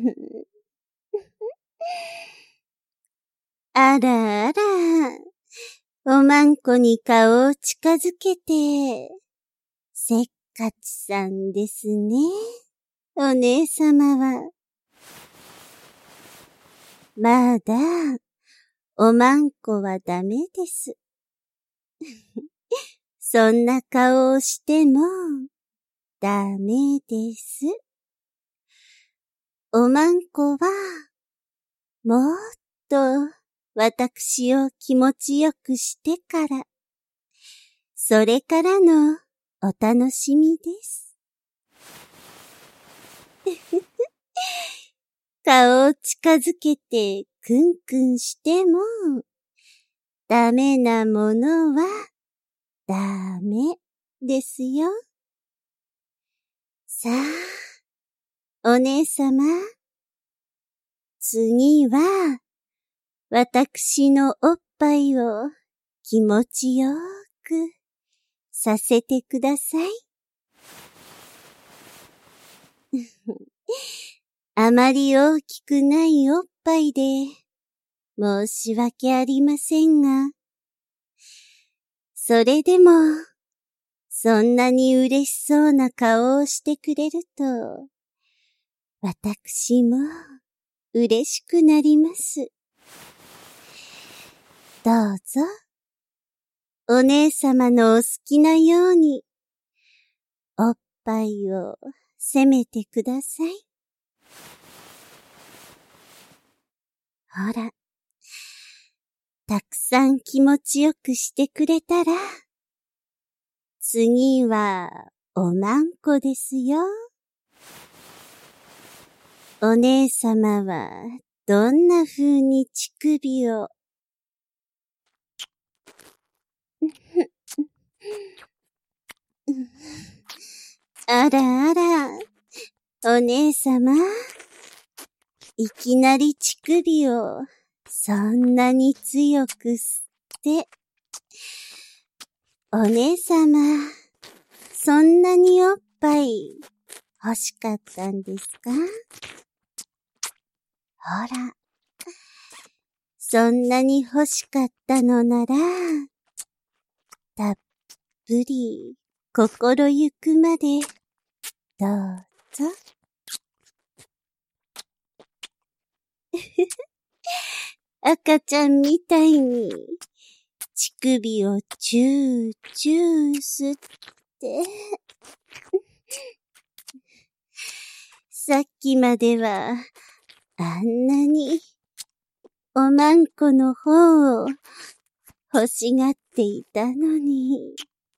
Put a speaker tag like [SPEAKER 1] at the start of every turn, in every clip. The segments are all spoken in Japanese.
[SPEAKER 1] あらあら、おまんこに顔を近づけて、せっかちさんですね、お姉様は。まだ、おまんこはダメです。そんな顔をしても、ダメです。おまんこは、もっと、私を気持ちよくしてから、それからのお楽しみです。顔を近づけてクンクンしても、ダメなものはダメですよ。さあ、お姉様、次は、私のおっぱいを気持ちよくさせてください。あまり大きくないおっぱいで申し訳ありませんが、それでも、そんなに嬉しそうな顔をしてくれると、私も嬉しくなります。どうぞ、お姉様のお好きなように、おっぱいを責めてください。ほら、たくさん気持ちよくしてくれたら、次はおまんこですよ。お姉様はどんな風に乳首をあらあら、お姉様、いきなり乳首をそんなに強く吸って、お姉様、そんなにおっぱい欲しかったんですか？ほら、そんなに欲しかったのなら、たっぷり心ゆくまでどうぞ。赤ちゃんみたいに乳首をチューチュー吸ってさっきまではあんなにおまんこの方を欲しがっていたのに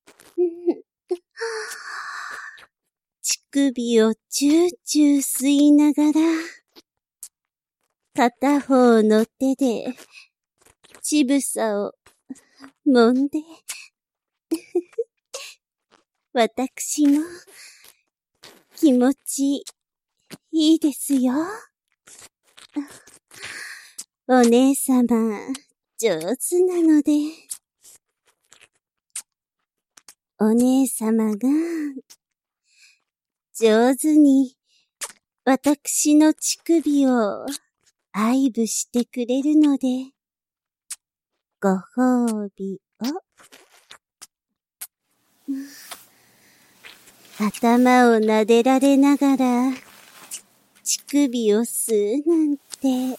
[SPEAKER 1] 乳首をチューチュー吸いながら片方の手で乳房を揉んで私も気持ちいいですよ。お姉様、上手なので、お姉様が上手に私の乳首を愛撫してくれるので、ご褒美を。頭を撫でられながら乳首を吸うなんて、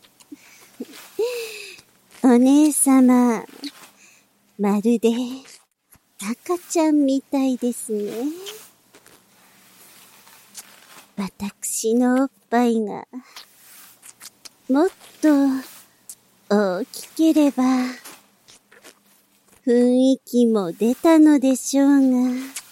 [SPEAKER 1] お姉様、まるで赤ちゃんみたいですね。私のおっぱいがもっと大きければ雰囲気も出たのでしょうが、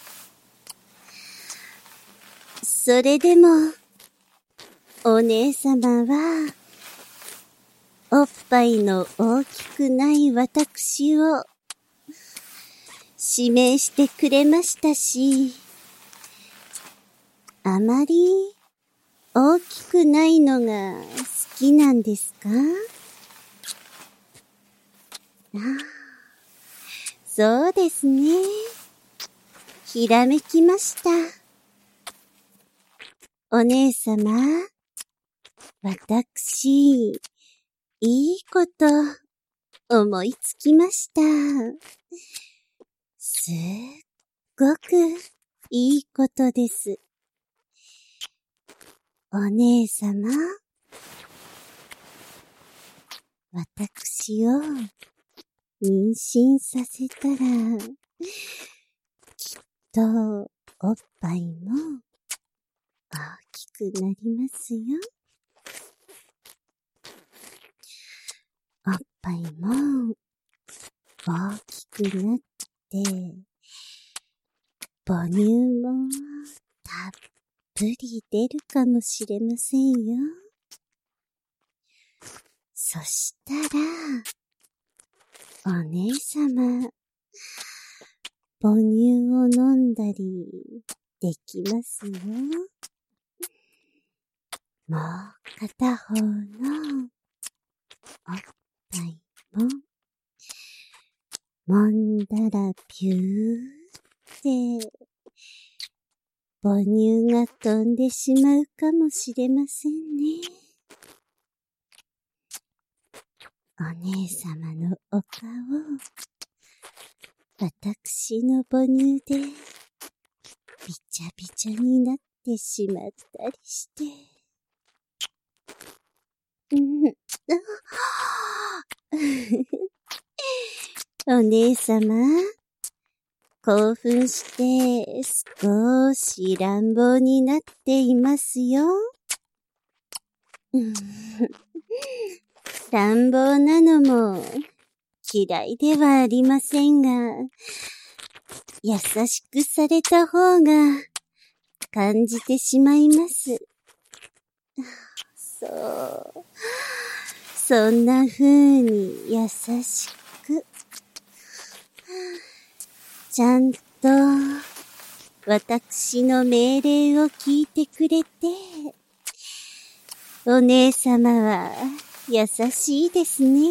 [SPEAKER 1] それでもお姉様はおっぱいの大きくない私を指名してくれましたし、あまり大きくないのが好きなんですか？そうですね。ひらめきました。お姉様、 私、いいこと思いつきました。すっごくいいことです。お姉様、私を妊娠させたら、きっとおっぱいも大きくなりますよ。おっぱいも大きくなって、母乳もたっぷり出るかもしれませんよ。そしたら、お姉様、母乳を飲んだりできますよ。もう片方のおっぱいも揉んだらピューって母乳が飛んでしまうかもしれませんね。お姉様のお顔、私の母乳でびちゃびちゃになってしまったりして。お姉様、興奮して少し乱暴になっていますよ。乱暴なのも嫌いではありませんが、優しくされた方が感じてしまいます。そう。そんな風に優しく、ちゃんと私の命令を聞いてくれて、お姉様は優しいですね。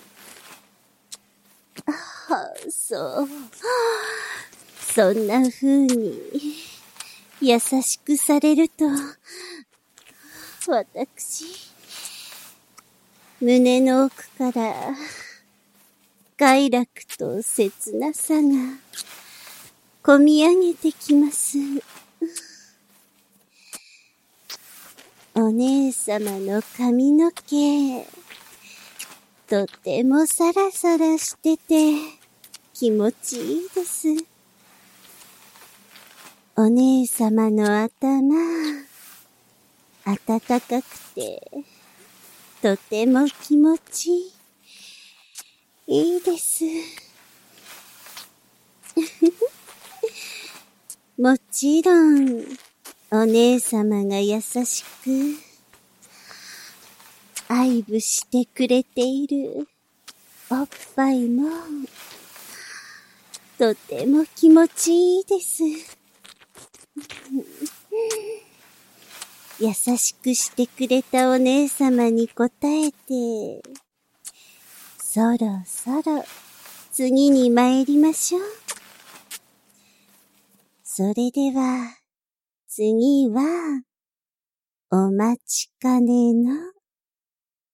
[SPEAKER 1] そう。そんな風に優しくされると、私、胸の奥から快楽と切なさがこみ上げてきます。お姉様の髪の毛、とてもサラサラしてて気持ちいいです。お姉様の頭、暖かくてとても気持ちいいです。もちろん、お姉様が優しく愛撫してくれているおっぱいもとても気持ちいいです。優しくしてくれたお姉様に応えて、そろそろ次に参りましょう。それでは、次は、お待ちかねの